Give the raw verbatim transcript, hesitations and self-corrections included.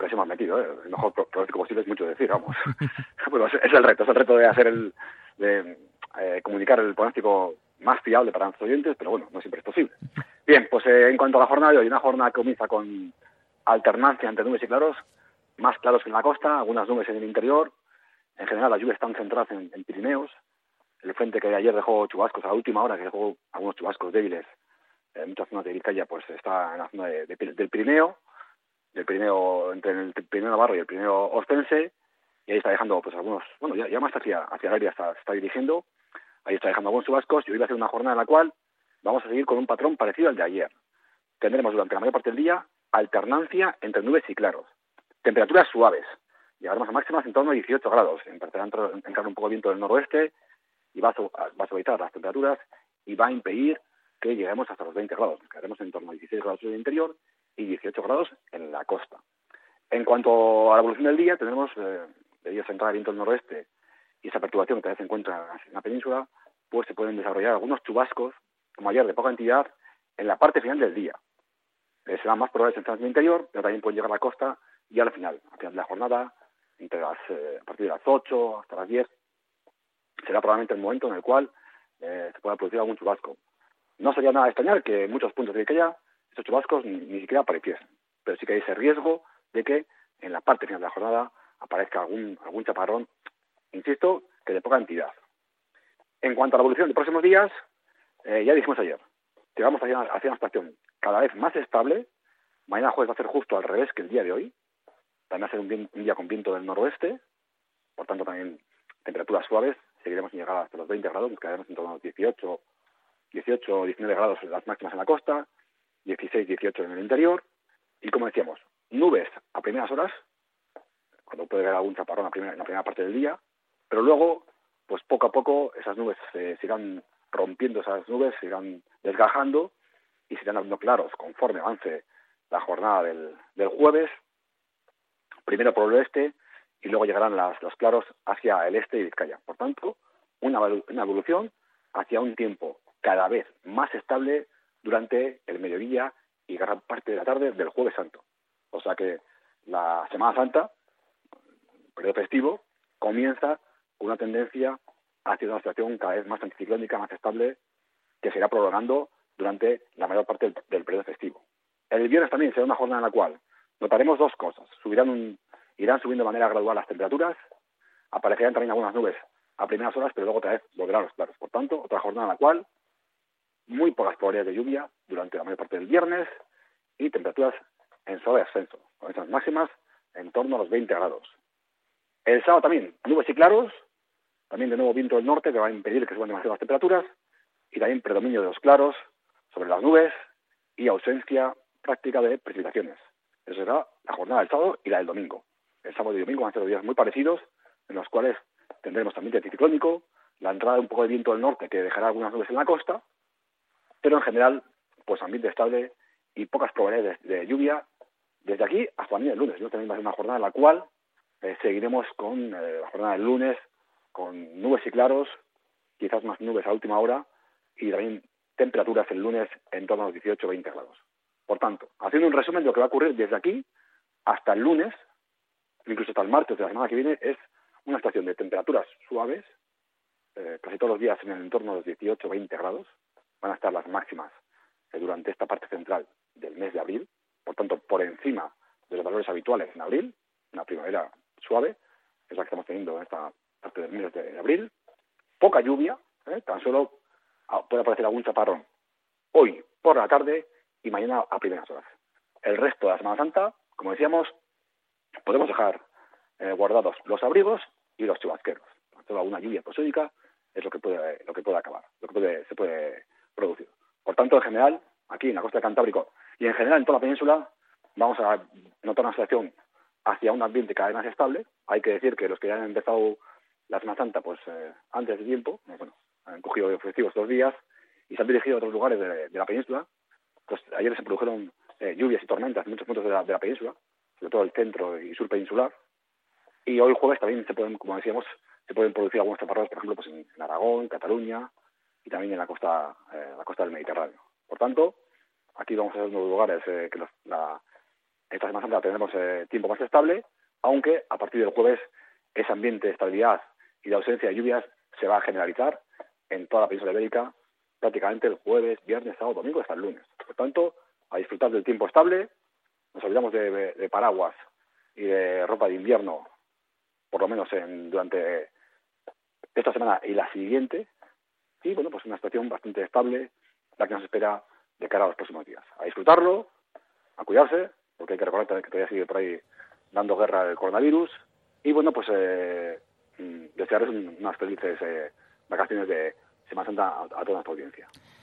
pero sí hemos metido, ¿eh? El mejor pronóstico posible es mucho decir, vamos. Bueno, es, es el reto, es el reto de hacer el, de eh, comunicar el pronóstico más fiable para nuestros oyentes, pero bueno, no siempre es posible. Bien, pues eh, en cuanto a la jornada de hoy, una jornada que comienza con alternancia entre nubes y claros, más claros que en la costa, algunas nubes en el interior. En general las lluvias están centradas en, en Pirineos. El frente que ayer dejó chubascos a la última hora, que dejó algunos chubascos débiles en muchas zonas de Vizcaya, pues está en la zona de, de, del Pirineo, del Pirineo, entre el Pirineo Navarro y el Pirineo Ostense, y ahí está dejando pues algunos, bueno, ya, ya más hacia, hacia el área está, está dirigiendo, ahí está dejando algunos chubascos, y hoy va a ser una jornada en la cual vamos a seguir con un patrón parecido al de ayer. Tendremos durante la mayor parte del día alternancia entre nubes y claros. Temperaturas suaves. Llegaremos a máximas en torno a dieciocho grados. Empezará a entrar, entrar un poco de viento del noroeste y va a, va a suavizar las temperaturas y va a impedir que lleguemos hasta los veinte grados. Nos quedaremos en torno a dieciséis grados en el interior y dieciocho grados en la costa. En cuanto a la evolución del día, tenemos, eh, debido a esa entrada de viento del noroeste y esa perturbación que todavía se encuentra en la península, pues se pueden desarrollar algunos chubascos, como ayer, de poca entidad, en la parte final del día. Eh, serán más probables en zonas del interior, pero también pueden llegar a la costa y al final, al final de la jornada, entre las, eh, a partir de las ocho hasta las diez, será probablemente el momento en el cual eh, se pueda producir algún chubasco. No sería nada extrañar que en muchos puntos de Vizcaya estos chubascos ni, ni siquiera apareciesen, pero sí que hay ese riesgo de que en la parte final de la jornada aparezca algún, algún chaparrón, insisto, que de poca entidad. En cuanto a la evolución de próximos días, eh, ya dijimos ayer, que vamos hacia, hacia una situación cada vez más estable. Mañana jueves va a ser justo al revés que el día de hoy. También va a ser un, bien, un día con viento del noroeste, por tanto también temperaturas suaves. Seguiremos sin llegar hasta los veinte grados, nos quedaremos en torno a los dieciocho, dieciocho, diecinueve grados las máximas en la costa, dieciséis, dieciocho en el interior. Y como decíamos, nubes a primeras horas, cuando puede haber algún chaparrón a primera, en la primera parte del día, pero luego, pues poco a poco esas nubes eh, se irán rompiendo, esas nubes se irán desgajando y se irán dando claros conforme avance la jornada del, del jueves, primero por el oeste y luego llegarán las, los claros hacia el este y Vizcaya. Por tanto, una, una evolución hacia un tiempo cada vez más estable durante el mediodía y gran parte de la tarde del Jueves Santo. O sea que la Semana Santa, el periodo festivo, comienza con una tendencia hacia una situación cada vez más anticiclónica, más estable, que se irá prolongando durante la mayor parte del, del periodo festivo. El viernes también será una jornada en la cual notaremos dos cosas. Subirán un, irán subiendo de manera gradual las temperaturas, aparecerán también algunas nubes a primeras horas, pero luego otra vez volverán los claros. Por tanto, otra jornada en la cual muy pocas probabilidades de lluvia durante la mayor parte del viernes y temperaturas en suave ascenso, con esas máximas en torno a los veinte grados. El sábado también, nubes y claros, también de nuevo viento del norte que va a impedir que suban demasiado las temperaturas y también predominio de los claros sobre las nubes y ausencia práctica de precipitaciones. Esa será la jornada del sábado y la del domingo. El sábado y el domingo van a ser días muy parecidos, en los cuales tendremos también anticiclónico, la entrada de un poco de viento del norte que dejará algunas nubes en la costa, pero en general, pues ambiente estable y pocas probabilidades de, de lluvia desde aquí hasta el lunes. ¿no? También va a ser una jornada en la cual eh, seguiremos con eh, la jornada del lunes, con nubes y claros, quizás más nubes a última hora, y también temperaturas el lunes en torno a los dieciocho a veinte grados. Por tanto, haciendo un resumen de lo que va a ocurrir desde aquí hasta el lunes, incluso hasta el martes de la semana que viene, es una estación de temperaturas suaves, eh, casi todos los días en el entorno de los dieciocho a veinte grados, van a estar las máximas eh, durante esta parte central del mes de abril, por tanto, por encima de los valores habituales en abril, una primavera suave, es la que estamos teniendo en esta parte del mes de abril, poca lluvia, ¿eh? tan solo puede aparecer algún chaparrón hoy por la tarde y mañana a primeras horas. El resto de la Semana Santa, como decíamos, podemos dejar eh, guardados los abrigos y los chubasqueros. Toda una lluvia episódica es lo que puede lo que puede acabar, lo que puede, se puede producir. Por tanto, en general, aquí en la costa del Cantábrico y en general en toda la península, vamos a notar una situación hacia un ambiente cada vez más estable. Hay que decir que los que ya han empezado la Semana Santa pues eh, antes de tiempo, eh, bueno, han cogido festivos dos días y se han dirigido a otros lugares de, de la península. Pues ayer se produjeron eh, lluvias y tormentas en muchos puntos de la, de la península, sobre todo el centro y sur peninsular. Y hoy jueves también se pueden, como decíamos, se pueden producir algunos chaparrones, por ejemplo, pues en, en Aragón, Cataluña y también en la costa, eh, la costa del Mediterráneo. Por tanto, aquí vamos a ver unos lugares eh, que los, la, esta Semana Santa tendremos eh, tiempo más estable, aunque a partir del jueves ese ambiente de estabilidad y de ausencia de lluvias se va a generalizar en toda la península ibérica prácticamente el jueves, viernes, sábado, domingo hasta el lunes. Por tanto, a disfrutar del tiempo estable, nos olvidamos de, de, de paraguas y de ropa de invierno, por lo menos en, durante esta semana y la siguiente, y bueno, pues una situación bastante estable la que nos espera de cara a los próximos días. A disfrutarlo, a cuidarse, porque hay que recordar que todavía sigue por ahí dando guerra el coronavirus, y bueno, pues eh, desearles unas felices eh, vacaciones de Semana Santa a, a toda nuestra audiencia.